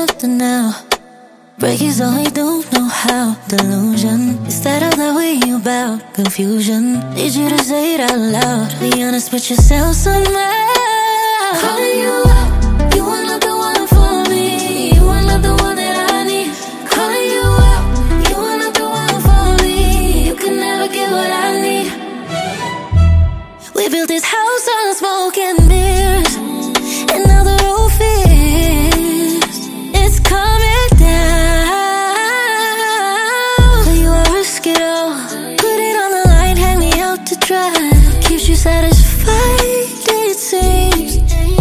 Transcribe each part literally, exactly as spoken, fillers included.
something now. Break is all we don't know how. Delusion, instead of that way about confusion. Need you to say it out loud. Be honest with yourself somehow. Calling you up, you are not the one for me. You are not the one that I need. Calling you up, you are not the one for me. You can never get what I need. We built this house on smoke and mirrors, and now the roof is, it's coming down. But you will risk it all. Put it on the line, hang me out to dry. Keeps you satisfied, it seems.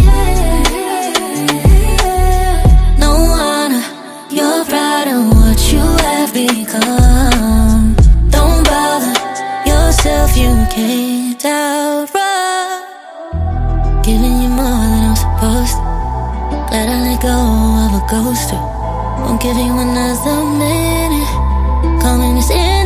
No wonder you're proud of what you have become. Don't bother yourself, you can't outrun. Giving you more than I'm supposed to. Glad I let go of a ghost. Won't give you another minute. Call me Miss In